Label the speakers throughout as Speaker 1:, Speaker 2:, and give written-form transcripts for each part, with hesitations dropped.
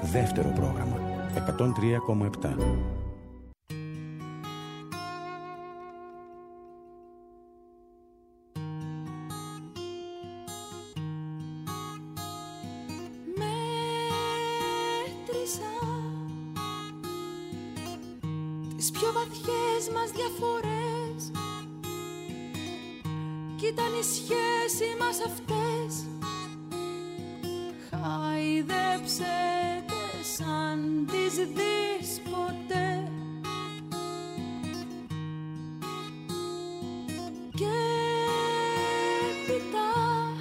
Speaker 1: Δεύτερο πρόγραμμα 103,7.
Speaker 2: Τις πιο βαθιές μας διαφορές κι ήταν η σχέση μας αυτές. Χάιδεψε τες αν τις δεις ποτέ. Και έπειτα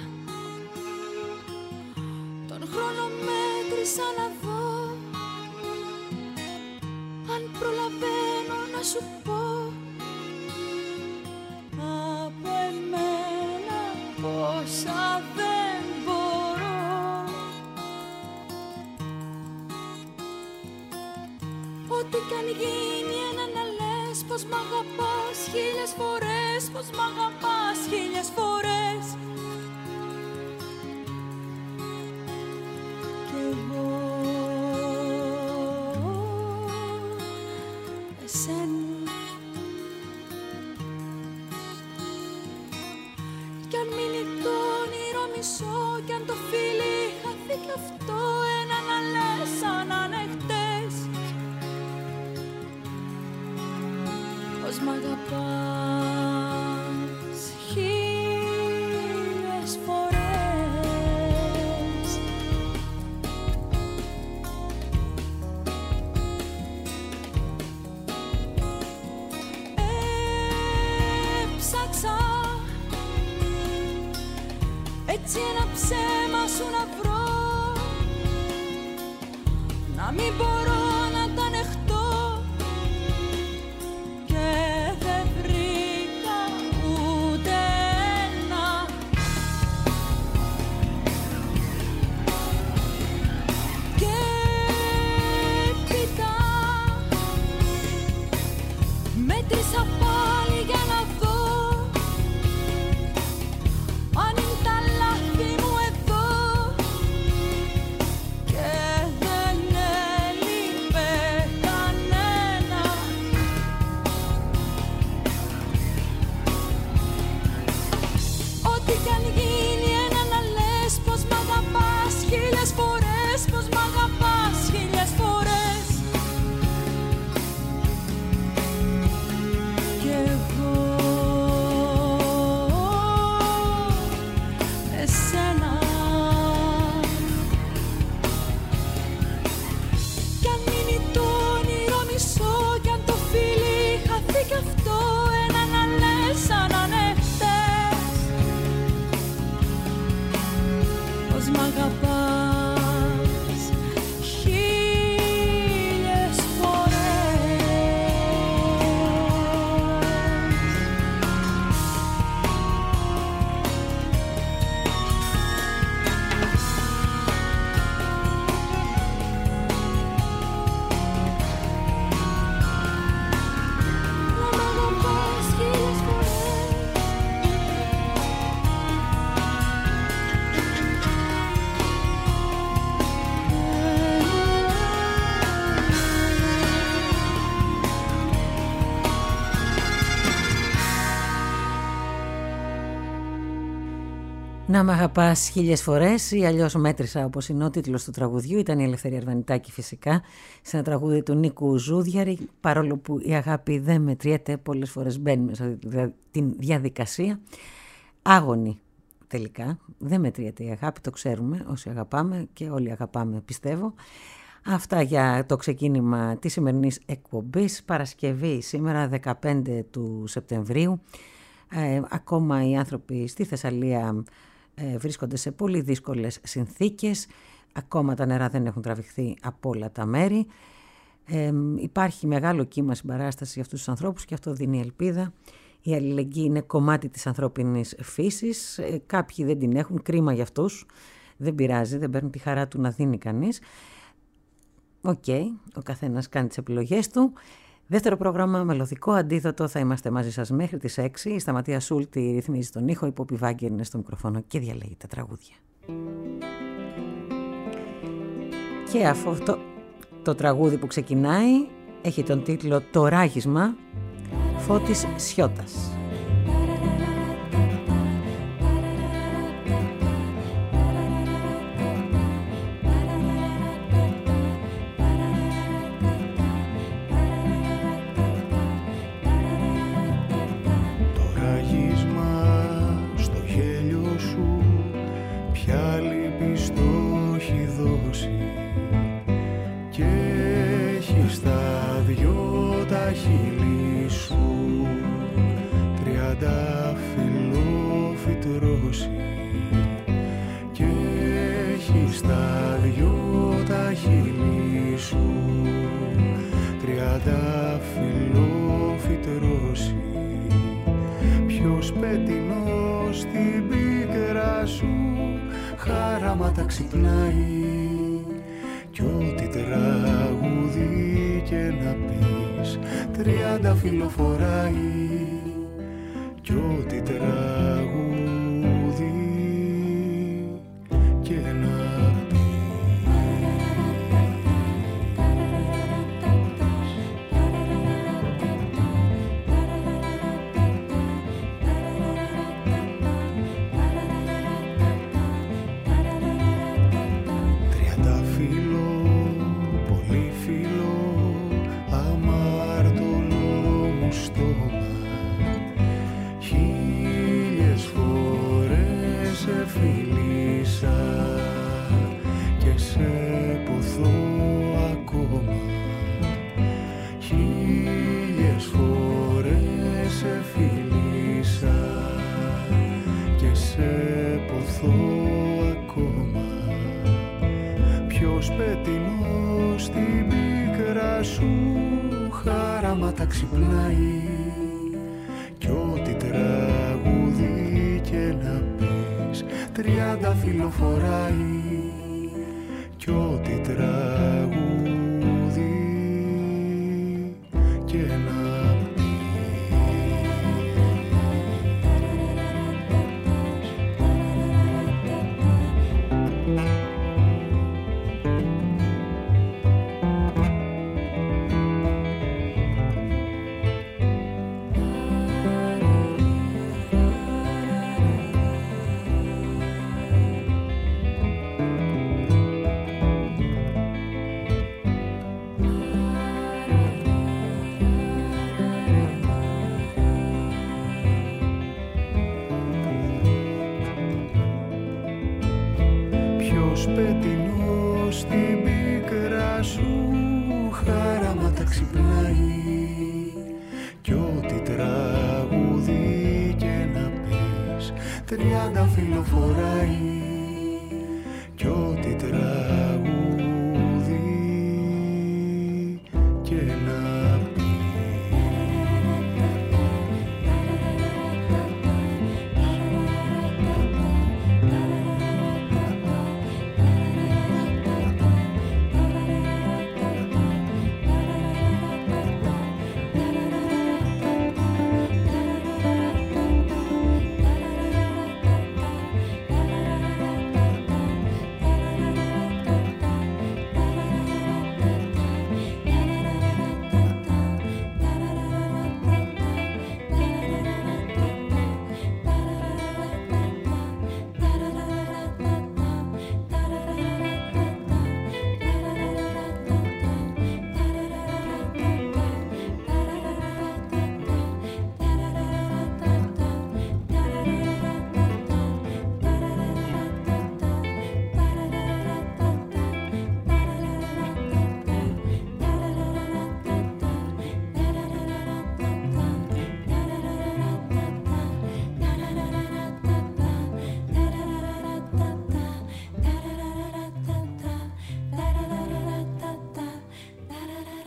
Speaker 2: τον χρόνο μέτρησα να δω αν προλαβαίνω να σου πω από εμένα πόσα δεν μπορώ. Ό,τι κι αν γίνει ένα να λες πως μ' αγαπάς χίλιες φορές, πως μ' αγαπάς χίλιες φορές. Κι εγώ εσένα. Κι αν μείνει το όνειρο μισό, κι αν το φίλι χαθεί κι αυτό, ένα να λες σαν να είναι χτες, πως μ' αγαπάς χίλιες φορές. Έψαξα έτσι ένα ψέμα σου να βρω, να μην μπορώ να τα ανεχτώ, και δεν βρήκα ούτε ένα. Και έπειτα μέτρησα πάλι για να δω αν είναι τα λάθη μου εδώ, και δεν έλειπε κανένα. Ό,τι κι αν γίνει ένα να λες πως μ' αγαπάς χίλιες φορές, πως μ' αγαπάς χίλιες φορές. Κι εγώ εσένα. Κι αν μείνει το όνειρο μισό, κι αν το φίλι χαθεί κι αυτό, ένα να λες σαν να είναι χτες, πως μ' αγαπάς χίλιες
Speaker 3: Να μ' αγαπάς χίλιες φορές, ή αλλιώς μέτρησα, όπως είναι ο τίτλος του τραγουδιού. Ήταν η Ελευθερία Αρβανιτάκη φυσικά, σε ένα τραγούδι του Νίκου Ζούδιαρη. Παρόλο που η αγάπη δεν μετριέται, πολλές φορές μπαίνουμε σε την διαδικασία. Άγωνη τελικά, δεν μετριέται η αγάπη, το ξέρουμε όσοι αγαπάμε, και όλοι αγαπάμε πιστεύω. Αυτά για το ξεκίνημα της σημερινής εκπομπής. Παρασκευή σήμερα 15 του Σεπτεμβρίου. Ακόμα οι άνθρωποι στη Θεσσαλία βρίσκονται σε πολύ δύσκολες συνθήκες. Ακόμα τα νερά δεν έχουν τραβηχθεί από όλα τα μέρη. Υπάρχει μεγάλο κύμα συμπαράσταση για αυτούς τους ανθρώπους και αυτό δίνει ελπίδα. Η αλληλεγγύη είναι κομμάτι της ανθρώπινης φύσης. Κάποιοι δεν την έχουν, κρίμα για αυτούς. Δεν πειράζει, δεν παίρνουν τη χαρά του να δίνει κανείς. Ο καθένας κάνει τις επιλογές του. Δεύτερο πρόγραμμα, μελωδικό αντίδοτο, θα είμαστε μαζί σας μέχρι τις 6. Η Σταματία Σούλτη ρυθμίζει τον ήχο, η Πόπη Βάγκερ είναι στο μικροφόνο και διαλέγει τα τραγούδια. Και αυτό το τραγούδι που ξεκινάει έχει τον τίτλο «Το ράγισμα», Φώτης Σιώτας.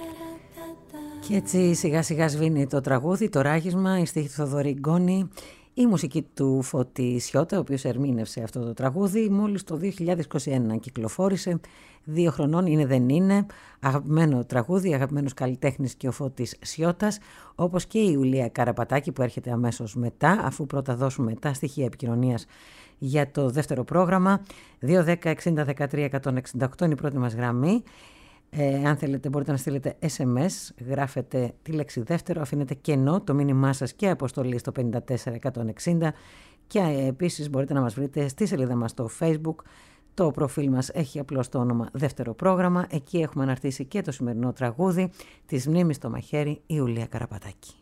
Speaker 3: Και έτσι σιγά σιγά σβήνει το τραγούδι, το ράγισμα, η στίχη του Θοδωρή Γκόνη, Η μουσική του Φώτη Σιώτα, ο οποίος ερμήνευσε αυτό το τραγούδι, μόλις το 2021 κυκλοφόρησε. 2 χρονών είναι δεν είναι. Αγαπημένο τραγούδι, αγαπημένος καλλιτέχνης και ο Φώτης Σιώτας, όπως και η Ιουλία Καραπατάκη που έρχεται αμέσως μετά, αφού πρώτα δώσουμε τα στοιχεία επικοινωνίας για το δεύτερο πρόγραμμα. 210-60-13-168 είναι η πρώτη μας γραμμή. Αν θέλετε μπορείτε να στείλετε SMS, γράφετε τη λέξη δεύτερο, αφήνετε κενό το μήνυμά σας και αποστολή στο 54160 και επίσης μπορείτε να μας βρείτε στη σελίδα μας στο Facebook. Το προφίλ μας έχει απλώς το όνομα δεύτερο πρόγραμμα. Εκεί έχουμε αναρτήσει και το σημερινό τραγούδι της μνήμης στο μαχαίρι, Ιουλία Καραπατάκη.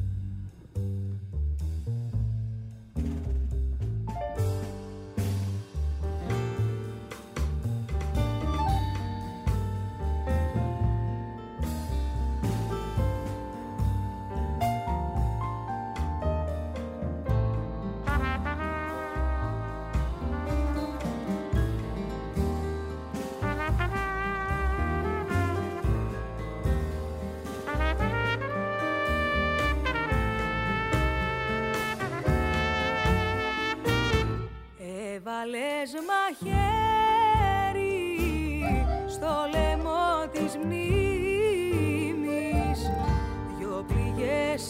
Speaker 2: Έβαλες μαχαίρι στο λαιμό της μνήμης, 2 πληγές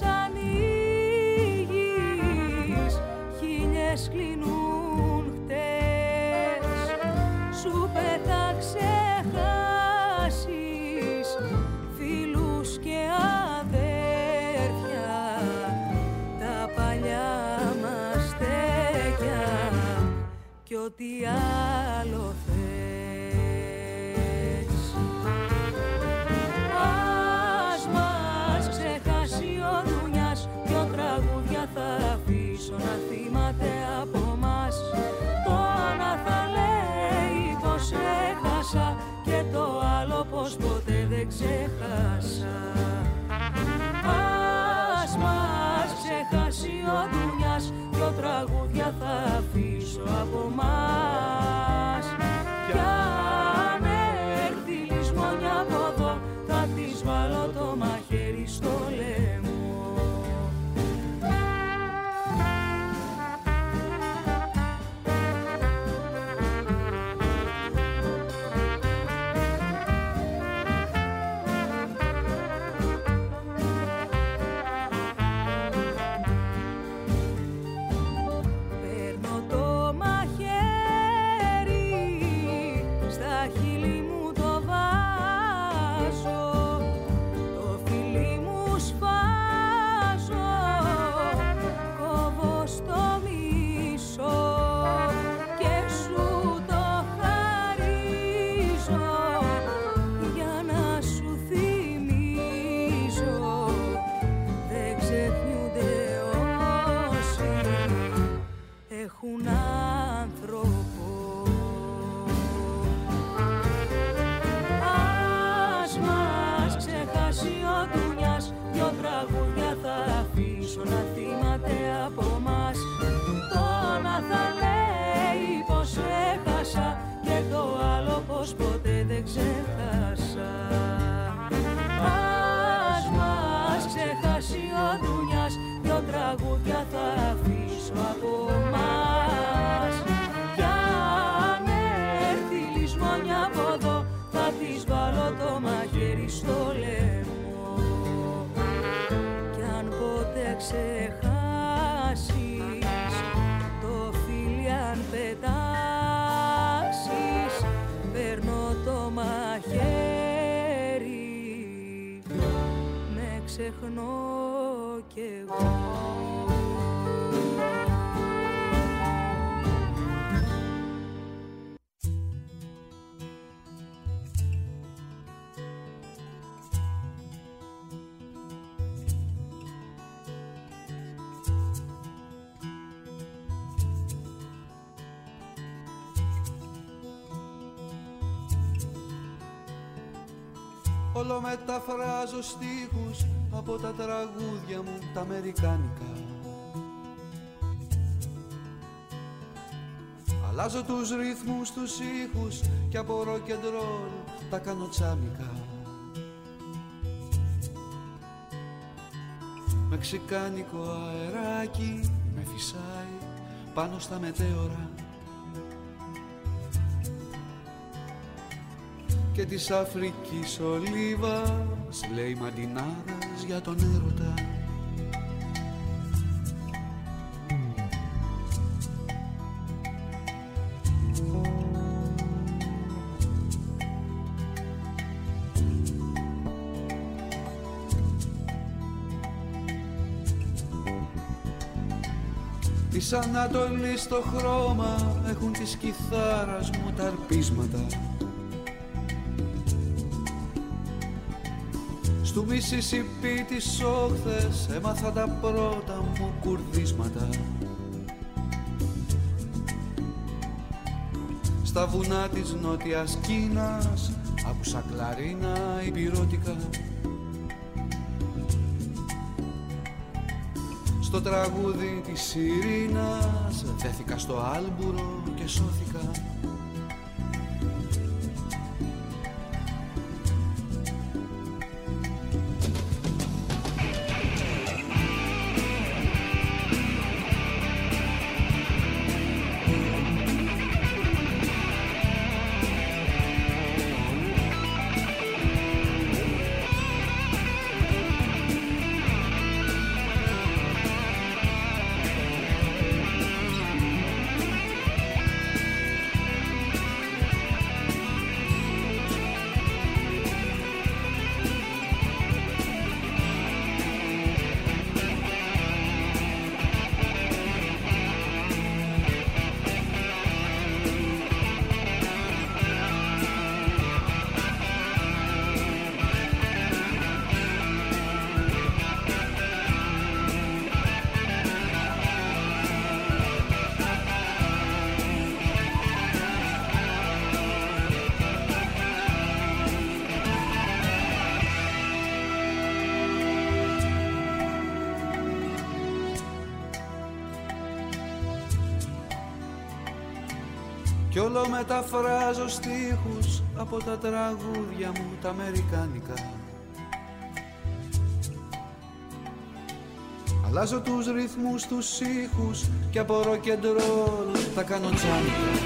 Speaker 2: ανοίγεις, 1000 κλείνουν χτες. Σου θα ξεχάσεις φίλους και αδέρφια, τα παλιά μας στέκια κι ό,τι άλλο θες. Ας μας ξεχάσει ο Δουνιάς, 2 τραγούδια θα αφήσω να θυμάται από μας. Το ένα θα λέει πως έχασα και το άλλο πως ποτέ δεν ξέχασα. Ας μας ξεχάσει ο Δουνιάς, 2 τραγούδια θα αφήσω από μας. Κι αν έρθει λησμόνια από εδώ, θα της βάλω το μαχαίρι στο λαιμό. Ξεχνώ κι εγώ.
Speaker 4: Όλο μεταφράζω στίχους από τα τραγούδια μου τα αμερικάνικα. Αλλάζω τους ρυθμούς, τους ήχους και από rock and roll τα κάνω τσάμικα. Μεξικάνικο αεράκι με με φυσάει πάνω στα μετέωρα και της Αφρικής ολίβας λέει μαντινάδας για τον έρωτα. Της Ανατολής στο χρώμα έχουν της κιθάρας μου τα αρπίσματα. Στου Μισισιπί τις όχθες έμαθα τα πρώτα μου κουρδίσματα. Στα βουνά της Νότιας Κίνας άκουσα κλαρίνα υπηρώτικα. Στο τραγούδι της Ειρήνας δέθηκα στο άλμπουρο και σώθηκα. Κι όλο μεταφράζω στίχους από τα τραγούδια μου τα αμερικάνικα. Αλλάζω τους ρυθμούς, τους ήχους και από rock and roll τα κάνω τζάνικα.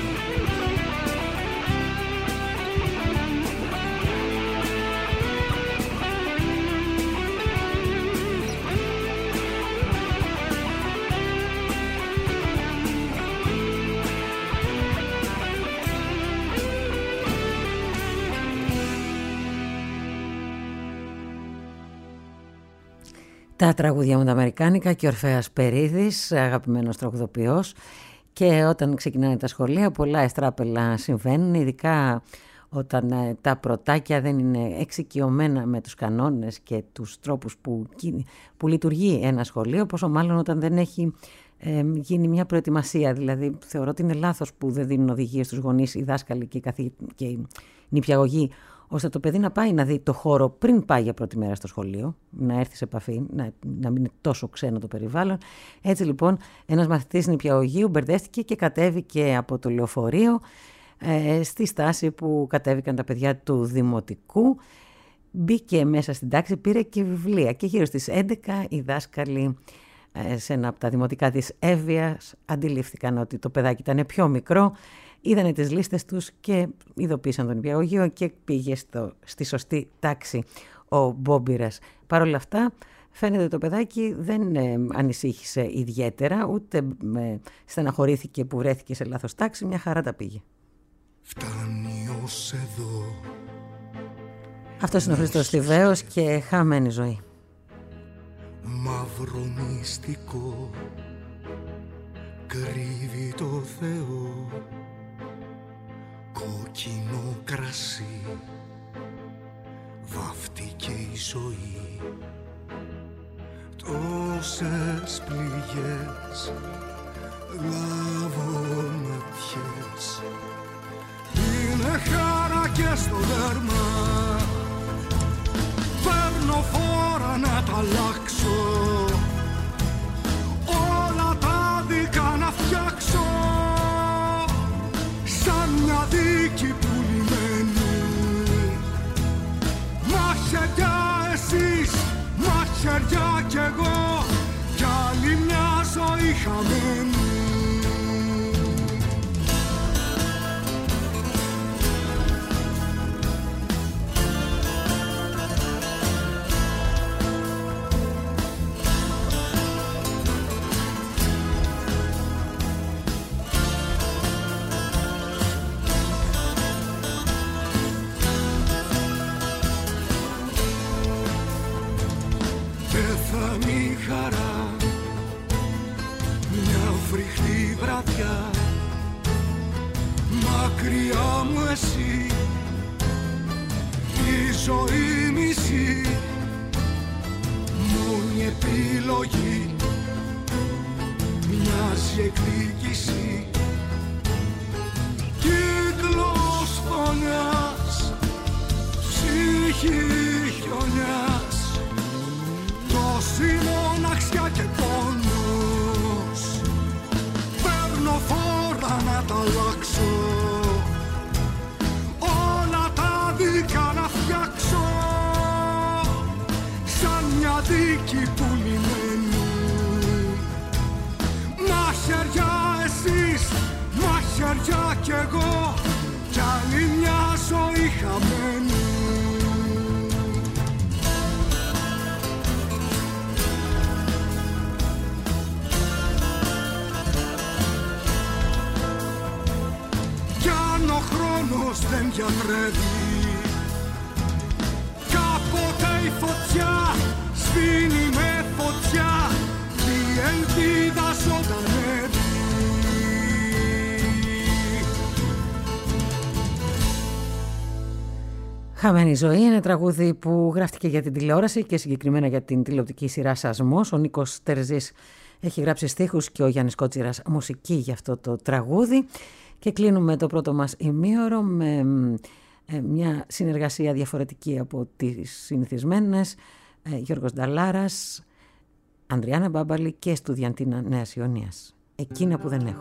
Speaker 3: Τα τραγούδια μου τα αμερικάνικα και ο Ορφέας Περίδης, αγαπημένος τραγουδοποιός. Και όταν ξεκινάνε τα σχολεία πολλά εστράπελα συμβαίνουν, ειδικά όταν τα πρωτάκια δεν είναι εξοικειωμένα με τους κανόνες και τους τρόπους που λειτουργεί ένα σχολείο, πόσο μάλλον όταν δεν έχει γίνει μια προετοιμασία. Δηλαδή θεωρώ ότι είναι λάθος που δεν δίνουν οδηγίες στους γονείς, οι δάσκαλοι και οι νηπιαγωγοί, ώστε το παιδί να πάει να δει το χώρο πριν πάει για πρώτη μέρα στο σχολείο, να έρθει σε επαφή, να μην είναι τόσο ξένο το περιβάλλον. Έτσι λοιπόν ένας μαθητής νηπιαγωγείου μπερδεύτηκε και κατέβηκε από το λεωφορείο στη στάση που κατέβηκαν τα παιδιά του δημοτικού. Μπήκε μέσα στην τάξη, πήρε και βιβλία και γύρω στις 11 οι δάσκαλοι σε ένα από τα δημοτικά της Εύβοιας αντιλήφθηκαν ότι το παιδάκι ήταν πιο μικρό. Είδανε τις λίστες τους και ειδοποίησαν τον νηπιαγωγείο και πήγε στη σωστή τάξη ο Μπόμπυρας. Παρ' όλα αυτά φαίνεται ότι το παιδάκι δεν ανησύχησε ιδιαίτερα, ούτε στεναχωρήθηκε που βρέθηκε σε λάθος τάξη, μια χαρά τα πήγε.
Speaker 5: Φτάνει ως εδώ.
Speaker 3: Αυτός είναι ο Χρήστος Στιβαίος και Χαμένη ζωή.
Speaker 5: Μαύρο μυστικό κρύβει το Θεό, κόκκινο κρασί βάφτηκε η ζωή. Τόσες πληγές, λαβωματιές, είναι χαρακές στο δέρμα. Παίρνω φόρα να τα αλλάξω, όλα τα δικά να φτιάξω, σαν μια δίκη πουλημένη. Μαχαιριά εσείς, μαχαιριά κι εγώ, κι άλλη μια ζωή χαμένη. χαρά, μια φρικτή βραδιά, μακριά μου εσύ, η ζωή μισή, μόνη επιλογή, μοιάζει εκδίκηση, κύκλος φωνιάς, ψυχή χιονιάς, τόση μοναξιά και πόνος, παίρνω φόρα να τα αλλάξω, όλα τα δικά να φτιάξω, σαν μια δίκη πουλημένη. Μαχαιριά εσείς, μαχαιριά κι εγώ, κι άλλη μια ζωή χαμένη. Κι αν ο χρόνος δεν γιατρεύει, κάποτε η φωτιά σβήνει με φωτιά, κι η ελπίδα ζωντανεύει.
Speaker 3: Χαμένη ζωή, ένα τραγούδι που γράφτηκε για την τηλεόραση και συγκεκριμένα για την τηλεοπτική σειρά Σασμός. Ο Νίκος Τερζής έχει γράψει στίχους και ο Γιάννης Κότσιρας μουσική για αυτό το τραγούδι. Και κλείνουμε το πρώτο μας ημίωρο με μια συνεργασία διαφορετική από τις συνηθισμένες. Γιώργος Νταλάρας, Ανδριάννα Μπάμπαλη και Στουδιαντίνα Νέας Ιωνίας. Εκείνα που δεν έχω.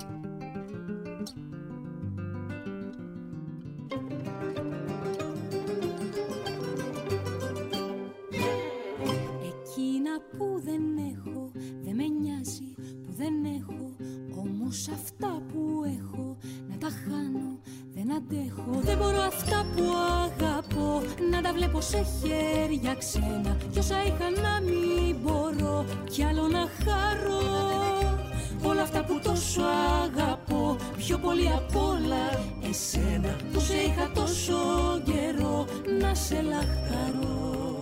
Speaker 2: Εκείνα που δεν έχω, δεν με νοιάζει που δεν έχω, όμως αυτά που έχω να τα χάνω δεν αντέχω. Δεν μπορώ αυτά που αγαπώ να τα βλέπω σε χέρια ξένα, κι όσα είχα να μην μπορώ κι άλλο να χαρώ. Όλα αυτά που τόσο αγαπώ, πιο πολύ απ' όλα εσένα, που σε είχα τόσο καιρό να σε λαχταρώ.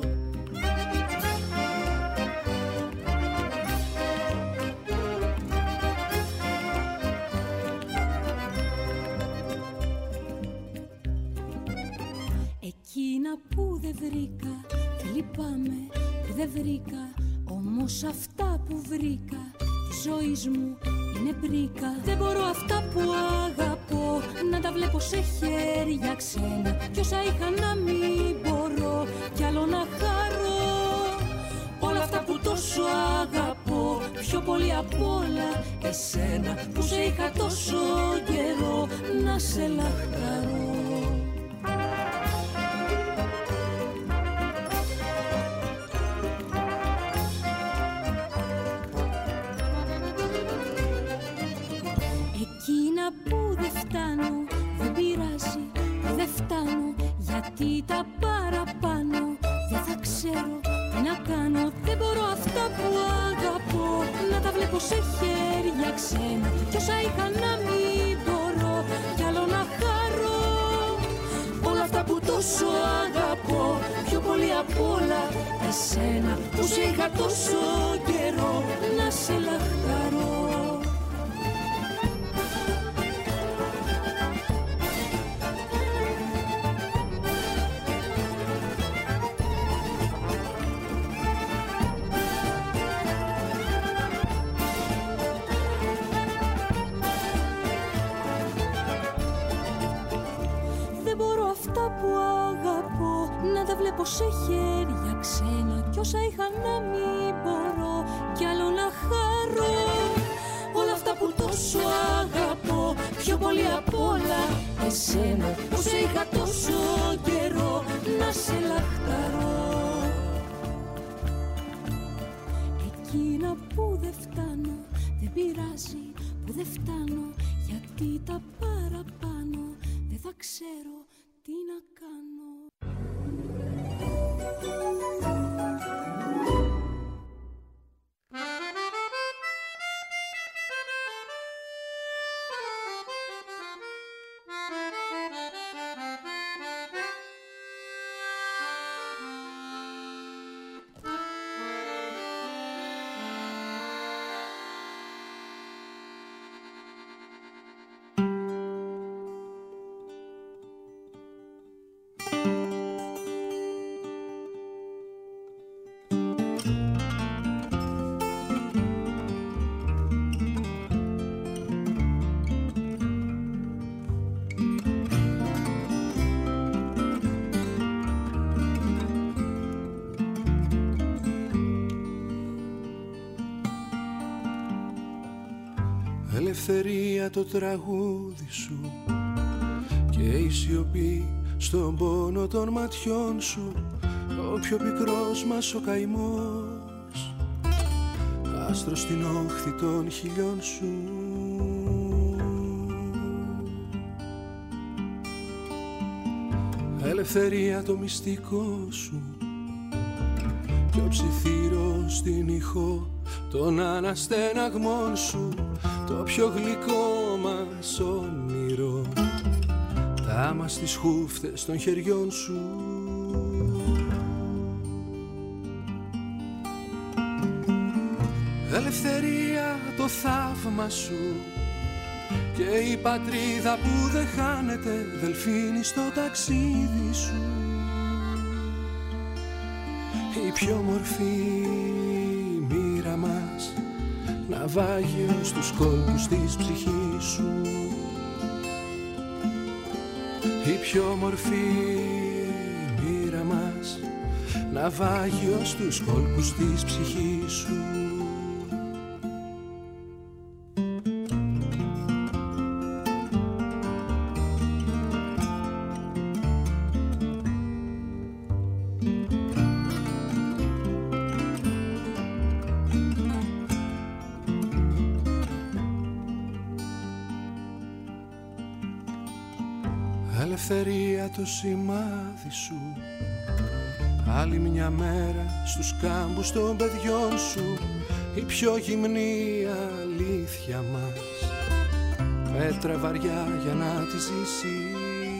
Speaker 2: Εκείνα που δεν βρήκα, δεν λυπάμαι που δεν βρήκα, όμως αυτά που βρήκα της ζωής μου είναι πρίκα. Δεν μπορώ αυτά που αγαπώ να τα βλέπω σε χέρια ξένα, κι όσα είχα να μην μπορώ κι άλλο να χαρώ. Όλα αυτά που τόσο αγαπώ, πιο πολύ απ' όλα εσένα, που σε είχα τόσο καιρό να σε λαχταρώ. Εκείνα που δεν φτάνω, δεν πειράζει που δεν φτάνω, γιατί τα παραπάνω δεν θα ξέρω τι να κάνω. Δεν μπορώ αυτά που αγαπώ να τα βλέπω σε χέρια ξένα, κι όσα είχα να μην μπορώ κι άλλο να χαρώ. Όλα αυτά που τόσο αγαπώ, πιο πολύ απ' όλα εσένα, που σε είχα τόσο καιρό να σε λαχταρώ. Βλέπω σε χέρια ξένα, κι όσα είχα να μην μπορώ κι άλλο να χαρώ. Όλα αυτά που τόσο αγαπώ, πιο πολύ απ' όλα εσένα, που σε είχα τόσο καιρό να σε λαχταρώ. Εκείνα που δεν φτάνω, δεν πειράζει που δεν φτάνω, γιατί τα παραπάνω δεν θα ξέρω τι να κάνω.
Speaker 6: ελευθερία το τραγούδι σου και η σιωπή στον πόνο των ματιών σου, ο πιο πικρός μας ο καημός, άστρο στην όχθη των χιλιών σου. Ελευθερία το μυστικό σου κι ο ψιθύρος στην ηχό των αναστεναγμών σου, το πιο γλυκό μας όνειρο, τα μας τις χούφτες των χεριών σου. Ελευθερία το θαύμα σου και η πατρίδα που δεν χάνεται, δελφίνι στο ταξίδι σου, η πιο μορφή μοίρα μας, ναυάγιο στους κόλπους της ψυχής σου, η πιο μορφή μοίρα μας, ναυάγιο στους κόλπους της ψυχής σου. Ελευθερία το σημάδι σου, άλλη μια μέρα στους κάμπους των παιδιών σου, η πιο γυμνή αλήθεια μας, πέτρα βαριά για να τη ζήσεις.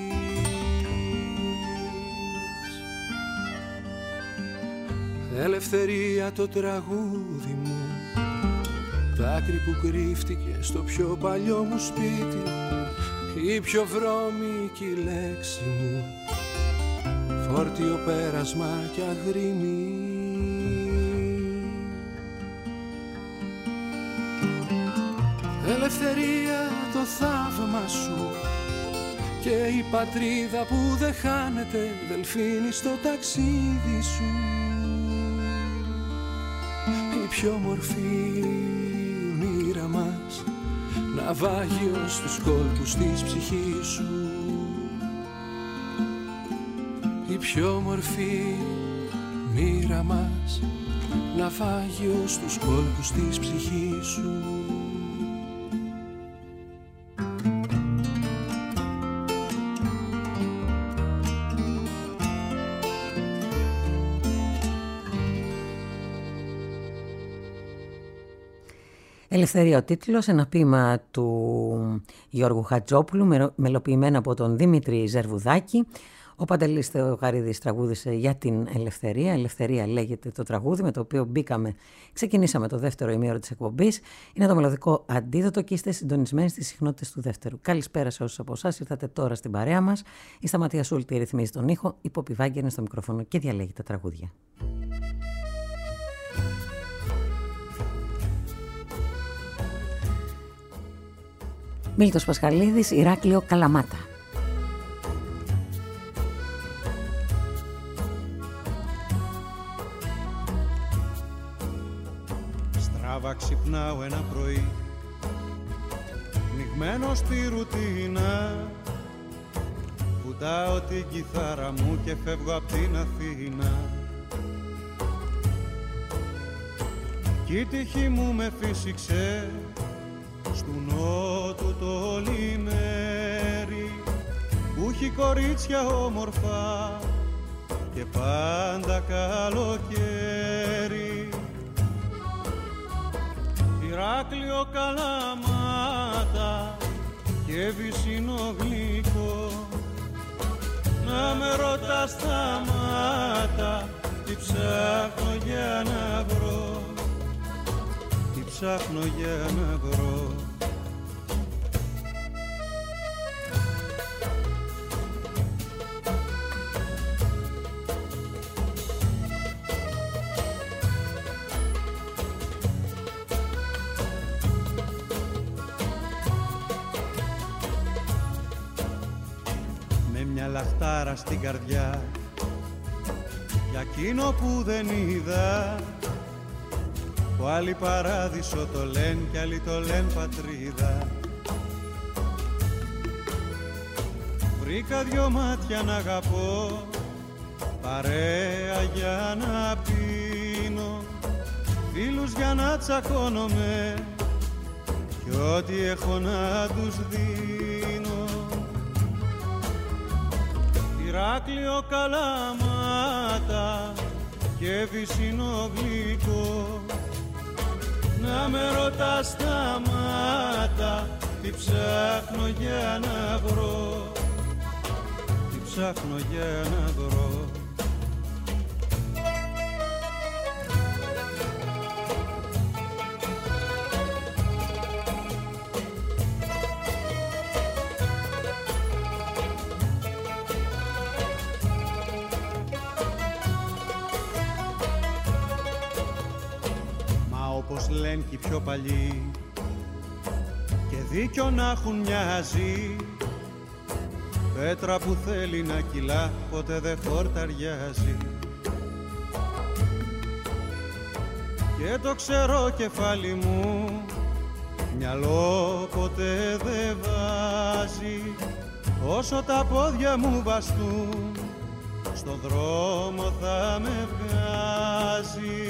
Speaker 6: Ελευθερία το τραγούδι μου, δάκρυ που κρύφτηκε στο πιο παλιό μου σπίτι, η πιο βρώμικη λέξη μου, φόρτιο πέρασμα κι αγρίμι. Ελευθερία το θαύμα σου και η πατρίδα που δεν χάνεται, δελφίνι στο ταξίδι σου, η πιο μορφή μοίρα μας, ναυάγιο στους κόλπους της ψυχής σου, η πιο μορφή μοίρα μας, ναυάγιο στους κόλπους της ψυχής σου.
Speaker 3: Ελευθερία ο τίτλος, ένα ποίημα του Γιώργου Χατζόπουλου, μελοποιημένο από τον Δημήτρη Ζερβουδάκη. Ο Παντελής Θεοχαρίδης τραγούδισε για την ελευθερία. Ελευθερία λέγεται το τραγούδι με το οποίο ξεκινήσαμε το δεύτερο ημίωρο της εκπομπής. Είναι το μελωδικό αντίδοτο και είστε συντονισμένοι στις συχνότητες του δεύτερου. Καλησπέρα σε όσους από εσάς ήρθατε τώρα στην παρέα μας. Η Σταματία Σούλτη ρυθμίζει τον ήχο, η Πόπη Βάγκη είναι στο μικρόφωνο και διαλέγει τα τραγούδια. Μίλτος Πασχαλίδης, Ηράκλειο, Καλαμάτα.
Speaker 4: Στράβα ξυπνάω ένα πρωί, πνιγμένο στη ρουτίνα, κουτάω την κιθάρα μου και φεύγω απ' την Αθήνα. Κι η τύχη μου με φύσηξε στου νότου το λιμέρι, που έχει κορίτσια όμορφα και πάντα καλοκαίρι. Ηράκλειο, Καλαμάτα και βυσσινό γλυκό, να με ρωτάς σταμάτα, τι ψάχνω για να βρω, τι ψάχνω για να βρω. Λαχτάρα στην καρδιά για εκείνο που δεν είδα, που άλλοι παράδεισο το λένε κι άλλοι το λένε πατρίδα.
Speaker 7: βρήκα δυο μάτια να αγαπώ, παρέα για να πίνω, φίλους για να τσακώνομαι κι ό,τι έχω να τους δίνω. Ηράκλειο Καλαμάτα και βυσσινό γλυκό, να με ρωτάς τα μάτα τι ψάχνω για να βρω, τι ψάχνω για να βρω. Όπως λένε και οι πιο παλιοί και δίκιο να έχουν μοιάζει, πέτρα που θέλει να κυλά ποτέ δεν χορταριάζει. Και το ξερό κεφάλι μου μυαλό ποτέ δεν βάζει, όσο τα πόδια μου βαστούν στον δρόμο θα με βγάζει.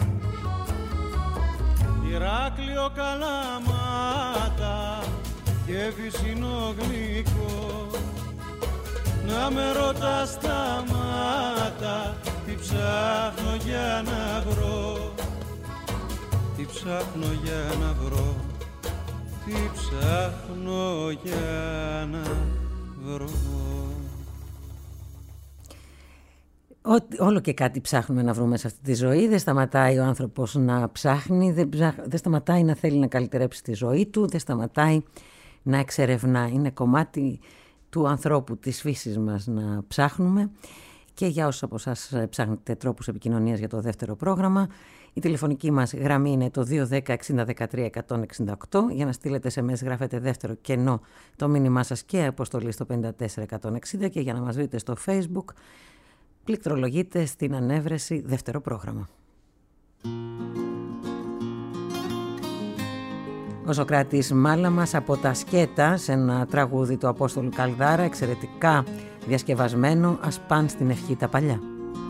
Speaker 7: Ηράκλειο Καλαμάτα και βυσσινό γλυκό, να με ρωτάς τα μάτα τι ψάχνω για να βρω, τι ψάχνω για να βρω, τι ψάχνω για να βρω.
Speaker 3: Όλο και κάτι ψάχνουμε να βρούμε σε αυτή τη ζωή. Δεν σταματάει ο άνθρωπος να ψάχνει, δεν σταματάει να θέλει να καλυτερέψει τη ζωή του, δεν σταματάει να εξερευνά. Είναι κομμάτι του ανθρώπου, της φύσης μας να ψάχνουμε. Και για όσους από εσάς ψάχνετε τρόπους επικοινωνίας για το δεύτερο πρόγραμμα, η τηλεφωνική μας γραμμή είναι το 210-60-13-168. Για να στείλετε SMS γράφετε δεύτερο κενό το μήνυμά σας και αποστολή στο 54160, και για να μας βρείτε στο Facebook πληκτρολογείτε στην ανέβρεση δεύτερο πρόγραμμα. Ο Σωκράτης Μάλαμας από τα Σκέτα, σε ένα τραγούδι του Απόστολου Καλδάρα, εξαιρετικά διασκευασμένο, ας παν στην ευχή τα παλιά.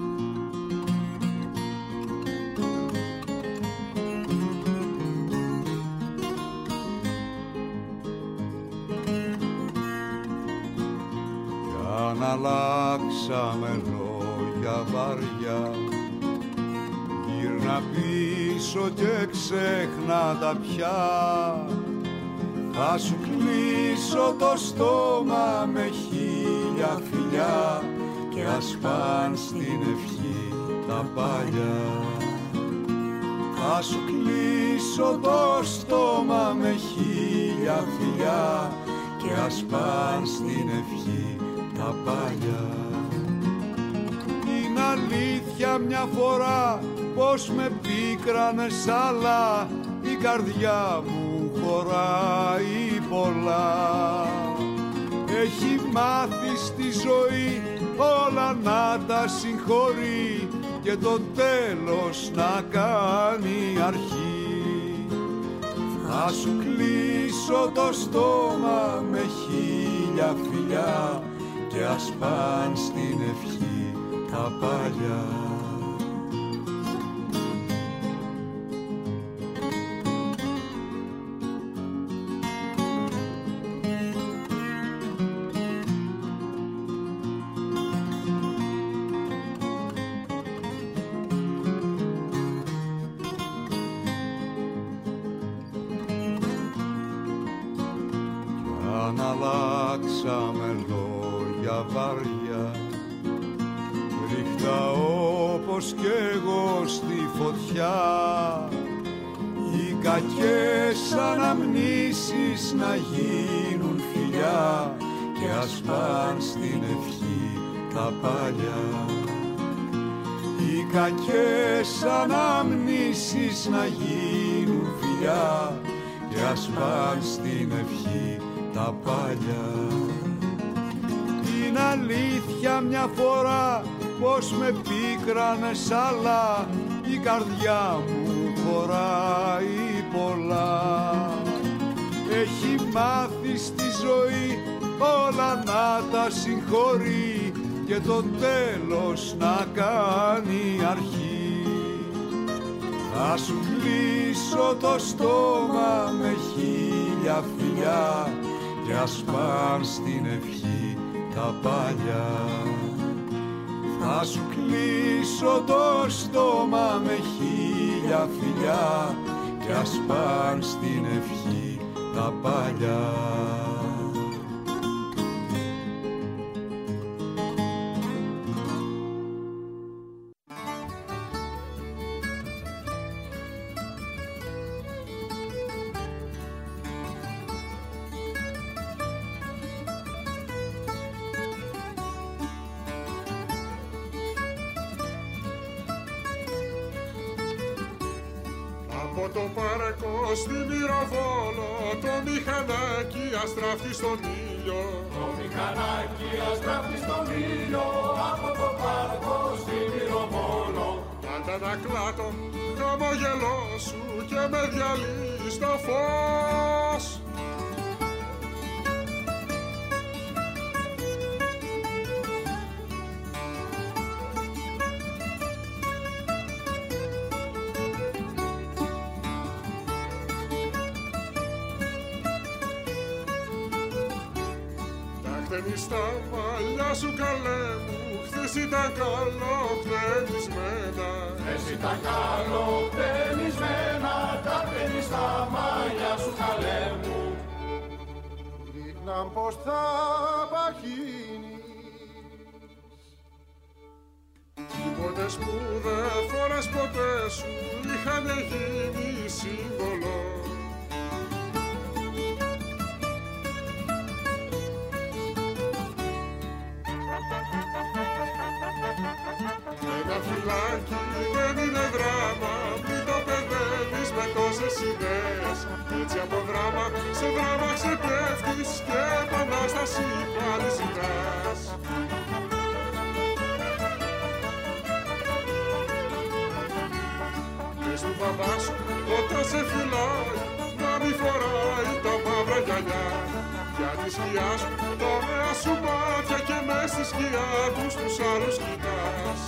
Speaker 4: Αν αλλάξαμε λόγια βαριά, γύρνα πίσω και ξέχνα τα πια. Θα σου κλείσω το στόμα με 1000 φιλιά και ας παν στην ευχή τα παλιά. Θα σου κλείσω το στόμα με 1000 φιλιά και ας παν στην ευχή τα παλιά. Είναι αλήθεια μια φορά πως με πίκρανες, αλλά η καρδιά μου χωράει πολλά. Έχει μάθει στη ζωή όλα να τα συγχωρεί και το τέλος να κάνει αρχή. Θα σου κλείσω το στόμα με 1000 φιλιά και ας παν στην ευχή τα παλιά. Αλλάξαμε λόγια βαριά, ρίχτα όπως κι εγώ στη φωτιά. Οι κακές αναμνήσεις να γίνουν φιλιά και ας παν στην ευχή τα παλιά. Οι κακές αναμνήσεις να γίνουν φιλιά και ας παν στην ευχή τα παλιά. Είναι αλήθεια μια φορά πως με πίκρανες, αλλά η καρδιά μου χωράει πολλά. Έχει μάθει στη ζωή όλα να τα συγχωρεί και το τέλος να κάνει αρχή. Θα σου κλείσω το στόμα με 1000 φιλιά κι ας παν στην ευχή τα παλιά. Θα σου κλείσω το στόμα με 1000 φιλιά κι ας παν στην ευχή τα παλιά.
Speaker 8: Από το πάρκο στη Μυροβόλο το μηχανάκι αστράφτει στον ήλιο. Το μηχανάκι αστράφτει στον ήλιο από το πάρκο στη Μυροβόλο. Πάντα να κλάτω χαμογελό σου και με διαλύει στο φως. Στα μαλλιά σου καλέ μου, χθες ήταν καλοκτενισμένα. Χθες ήταν καλοκτενισμένα, τα παίρνεις στα μαλλιά σου καλέ μου. Δείχναν πως θα παχύνεις. Τίποτες που δεν φοράς ποτέ σου είχαν γίνει σύμβολο. Ένα φυλάκι δεν είναι δράμα, μην το παιδεύεις με τόσες ιδέες. Έτσι από δράμα σε δράμα ξεπέφτεις και επανάσταση πάλι ζητάς. Πες του μπαμπά σου όταν σε φυλάει να μη φοράει τα μαύρα γυαλιά. Για τη σκιά σου, τα ωραία σου μάτια και μες στη σκιά τους άλλους κοιτάς.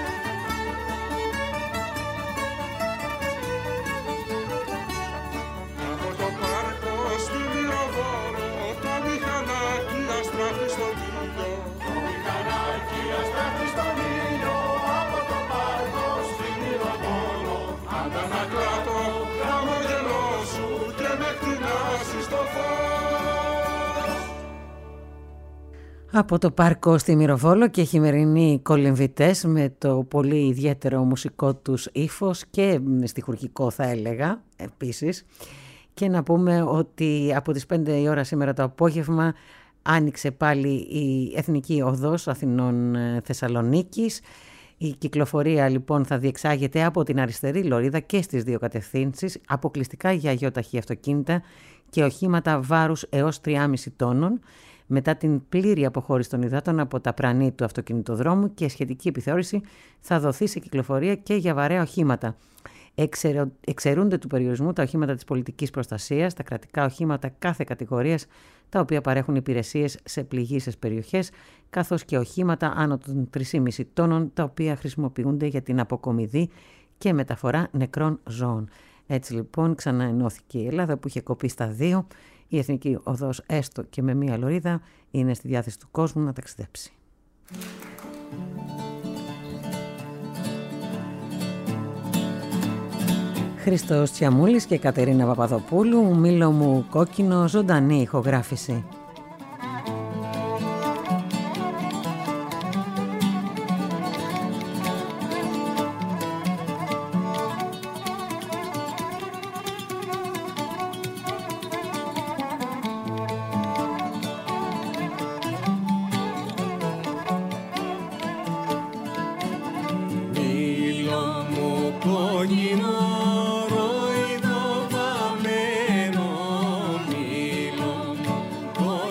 Speaker 8: Από το πάρκο στη Μυροβόλο το μηχανάκι αστράφτει στον ήλιο. Το μηχανάκι αστράφτει στον ήλιο από το πάρκο στη Μυροβόλο. Αντανακλά το χαμογελό σου και με κτηνάσεις στο φως.
Speaker 3: Από το πάρκο στη Μυροβόλο και χειμερινοί κολυμβητές με το πολύ ιδιαίτερο μουσικό τους ύφος και στιχουργικό θα έλεγα επίσης. Και να πούμε ότι από τις 5 η ώρα σήμερα το απόγευμα άνοιξε πάλι η Εθνική Οδός Αθηνών Θεσσαλονίκης. Η κυκλοφορία λοιπόν θα διεξάγεται από την αριστερή λωρίδα και στις δύο κατευθύνσεις, αποκλειστικά για γεωταχή αυτοκίνητα και οχήματα βάρους έως 3,5 τόνων, μετά την πλήρη αποχώρηση των υδάτων από τα πρανή του αυτοκινητοδρόμου και σχετική επιθεώρηση θα δοθεί σε κυκλοφορία και για βαρέα οχήματα. Εξαιρούνται του περιορισμού τα οχήματα της πολιτικής προστασίας, τα κρατικά οχήματα κάθε κατηγορίας, τα οποία παρέχουν υπηρεσίες σε πληγείσες περιοχές, καθώς και οχήματα άνω των 3,5 τόνων, τα οποία χρησιμοποιούνται για την αποκομιδή και μεταφορά νεκρών ζώων. Έτσι λοιπόν ξαναενώθηκε η Ελλάδα που είχε κοπεί στα δύο. Η Εθνική Οδός, έστω και με μία λωρίδα, είναι στη διάθεση του κόσμου να ταξιδέψει. Χρήστος Τσιαμούλης και Κατερίνα Παπαδοπούλου, Μήλο μου κόκκινο, ζωντανή ηχογράφηση.
Speaker 6: Μήλο μου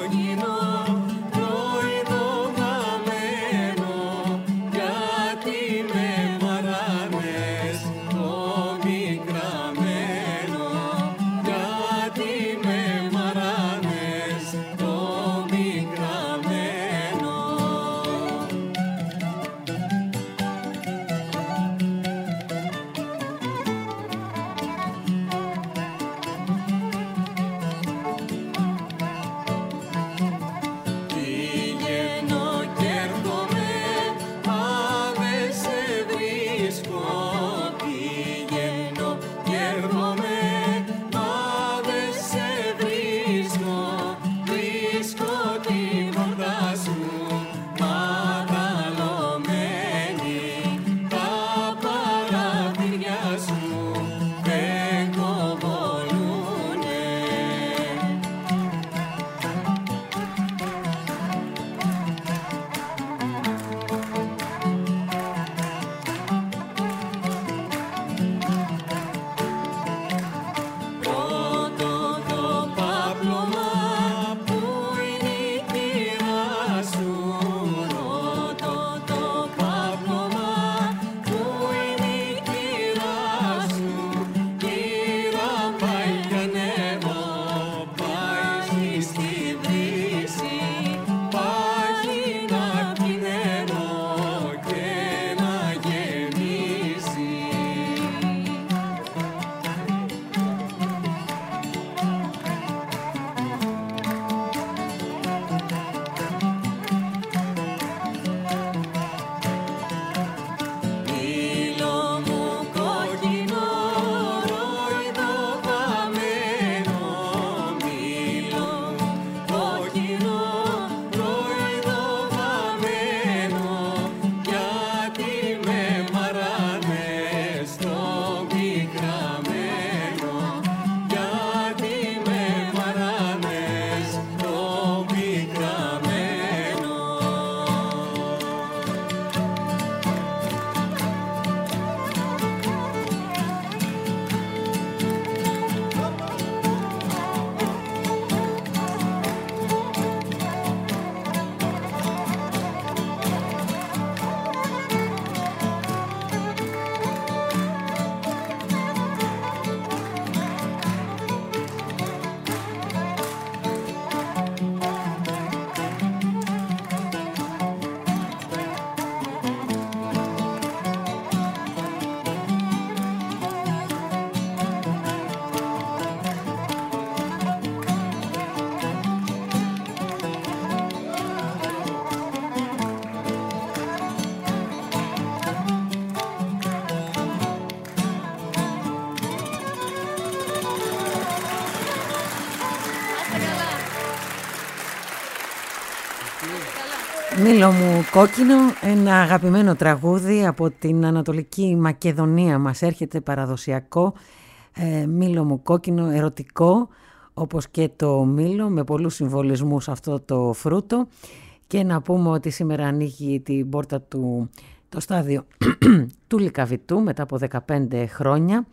Speaker 3: Μήλο μου κόκκινο, ένα αγαπημένο τραγούδι από την Ανατολική Μακεδονία μας έρχεται, παραδοσιακό. Μήλο μου κόκκινο, ερωτικό, όπως και το μήλο, με πολλούς συμβολισμούς αυτό το φρούτο. Και να πούμε ότι σήμερα ανοίγει την πόρτα του το στάδιο του Λυκαβητού μετά από 15 χρόνια.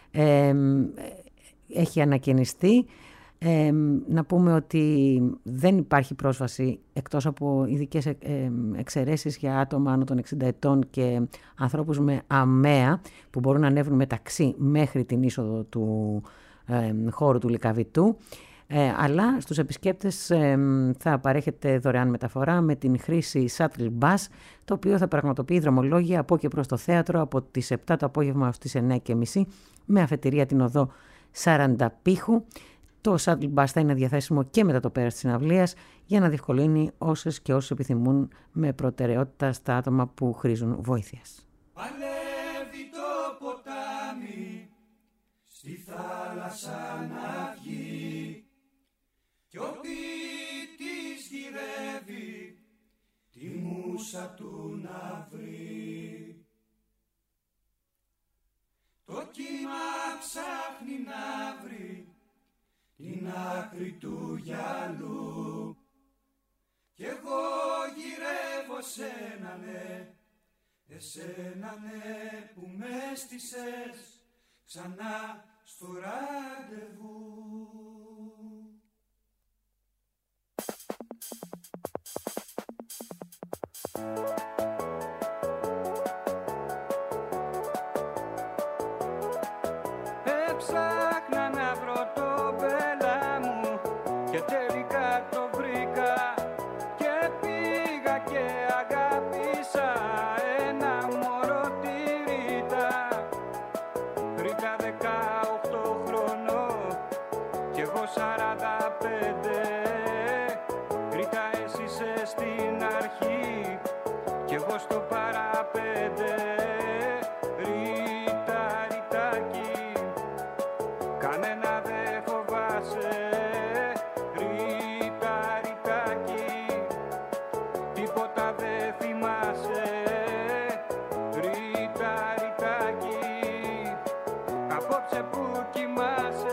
Speaker 3: Έχει ανακαινιστεί. Να πούμε ότι δεν υπάρχει πρόσβαση εκτός από ειδικές εξαιρέσεις για άτομα άνω των 60 ετών και ανθρώπους με αμαία που μπορούν να ανέβουν με ταξί μέχρι την είσοδο του χώρου του Λυκαβητού. Αλλά στους επισκέπτες θα παρέχεται δωρεάν μεταφορά με την χρήση shuttle bus, το οποίο θα πραγματοποιεί δρομολόγια από και προς το θέατρο από τις 7 το απόγευμα ως τις 9:30 με αφετηρία την οδό 40 Πύχου. Το shuttle bus θα είναι διαθέσιμο και μετά το πέρας της συναυλίας για να διευκολύνει όσες και όσους επιθυμούν, με προτεραιότητα στα άτομα που χρήζουν βοήθειας.
Speaker 5: Παλεύει το ποτάμι στη θάλασσα να βγει κι ο ποιητής γυρεύει τη μούσα του να βρει. Το κύμα ψάχνει να βρει την άκρη του γυαλού κι εγώ γυρεύω σένα ναι, εσένα ναι που με στήσες ξανά στο ραντεβού. Έψαχνα να βρω το μπέλα μου και τελικά το βρήκα και πήγα και αγάπησα ένα μωρό τη Ρίτα. Ρίτα 18 χρονών κι εγώ 45. Ρίτα εσύ είσαι στην αρχή κι εγώ στο παραπέντε. Ρίτα, Ριτάκι, κανένα δε φοβάσαι. Ρίτα, Ριτάκι, τίποτα δε θυμάσαι. Ρίτα, Ριτάκι, απόψε που κοιμάσαι.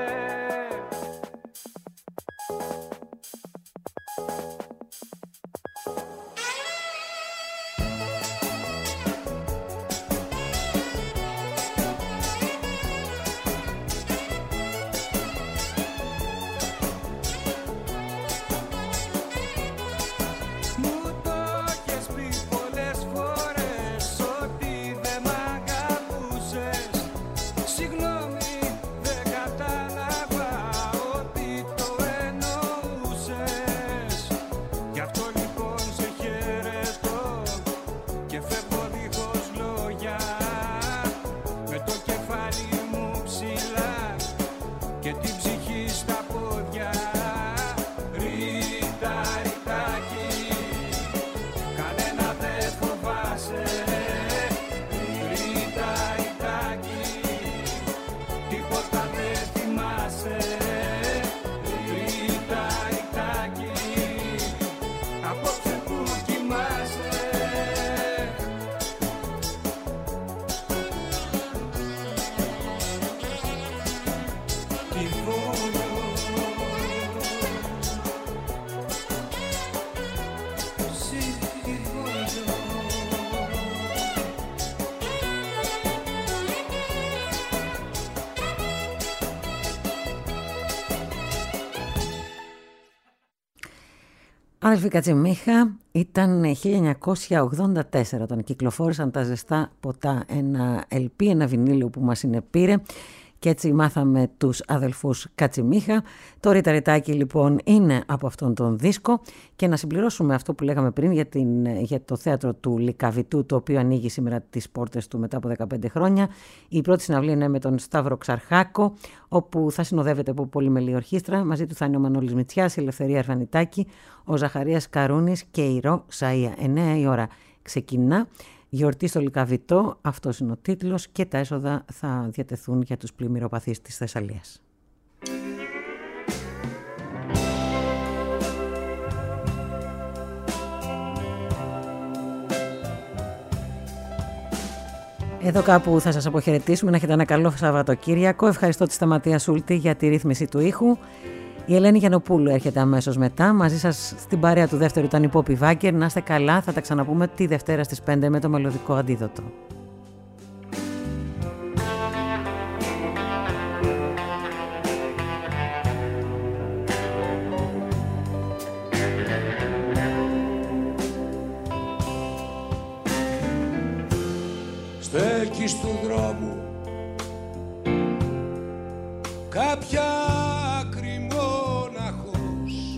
Speaker 3: Αδελφοί Κατσιμίχα, ήταν 1984 όταν κυκλοφόρησαν τα Ζεστά Ποτά, ένα LP, ένα βινίλιο που μας συνεπήρε και έτσι μάθαμε τους αδελφούς Κατσιμίχα. Το Ρίτα Ριτάκι λοιπόν είναι από αυτόν τον δίσκο και να συμπληρώσουμε αυτό που λέγαμε πριν για το θέατρο του Λυκαβητού, το οποίο ανοίγει σήμερα τις πόρτες του μετά από 15 χρόνια. Η πρώτη συναυλία είναι με τον Σταύρο Ξαρχάκο, όπου θα συνοδεύεται από πολυμελή ορχήστρα. Μαζί του θα είναι ο Μανώλης Μητσιάς, η Ελευθερία Αρβανιτάκη, ο Ζαχαρίας Καρούνης και η Ρο Σαΐα. 9 η ώρα ξεκινά. Γιορτή στο Λυκαβητό, αυτός είναι ο τίτλος και τα έσοδα θα διατεθούν για τους πλημμυροπαθείς της Θεσσαλίας. Εδώ κάπου θα σας αποχαιρετήσουμε. Να έχετε ένα καλό Σαββατοκύριακο. Ευχαριστώ τη Σταματία Σούλτη για τη ρύθμιση του ήχου. Η Ελένη Γιαννοπούλου έρχεται αμέσως μετά. Μαζί σας στην παρέα του δεύτερου ήταν η Πόπη Βάγκερ. Να είστε καλά. Θα τα ξαναπούμε τη Δευτέρα στις 5 με το μελωδικό αντίδοτο.
Speaker 6: Στέκεις του δρόμου κάποια άκρη μοναχός,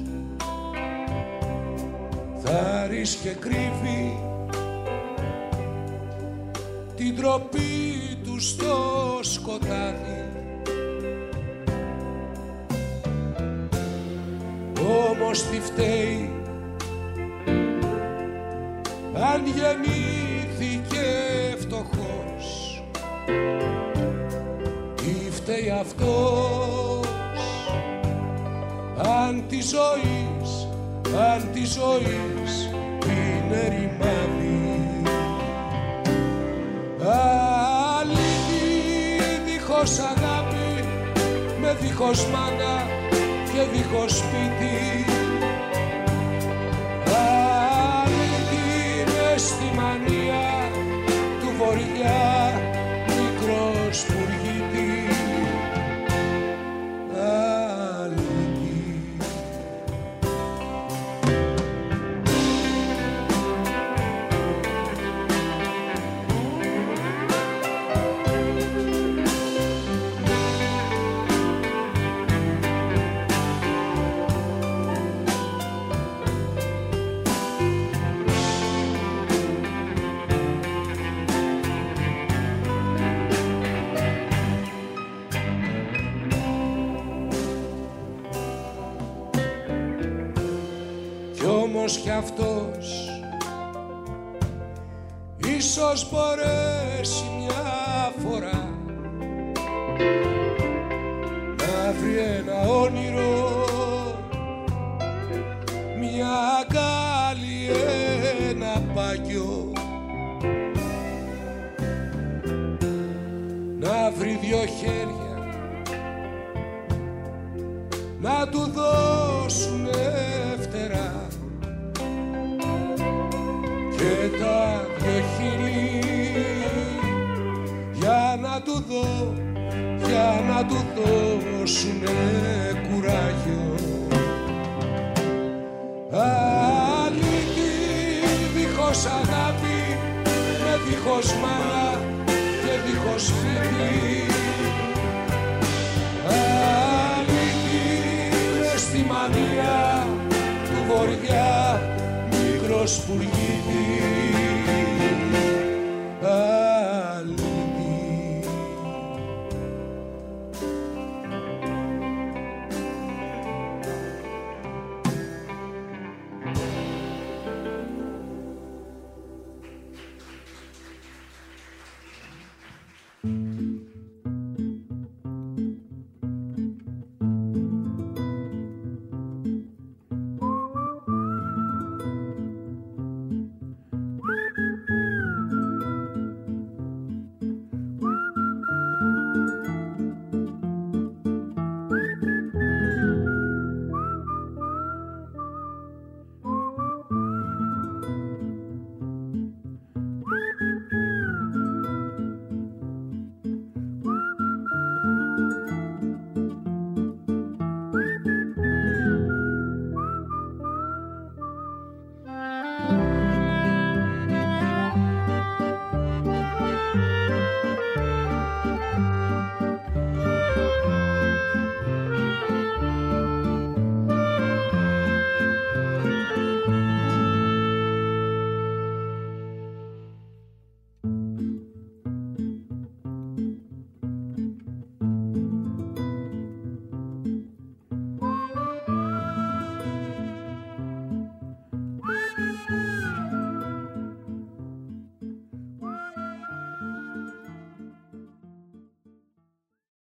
Speaker 6: θάρρης και κρύβει την ντροπή του στο σκοτάδι. Όμως τι φταίει αν γεννήθηκε φτωχός, τι φταίει αυτός αν της ζωής είναι ρημάδι. Αλήθεια δίχως αγάπη, με δίχως μάνα και δίχως σπίτι, στη μανία του βορειά μικρός πουργίτη. Κι αυτός ίσως μπορέσει μια φορά να βρει ένα όνειρο, μια αγκάλη, ένα πάγιο, να βρει δυο χέρια να του δώσουνε φτερά και τα δυο χείλη για να του δώσουνε κουράγιο. Αλήτη δίχως αγάπη, με δίχως μάνα και δίχως σπίτι. Αλήτη μες στη μανία του βορειά μικρός πουργίτη.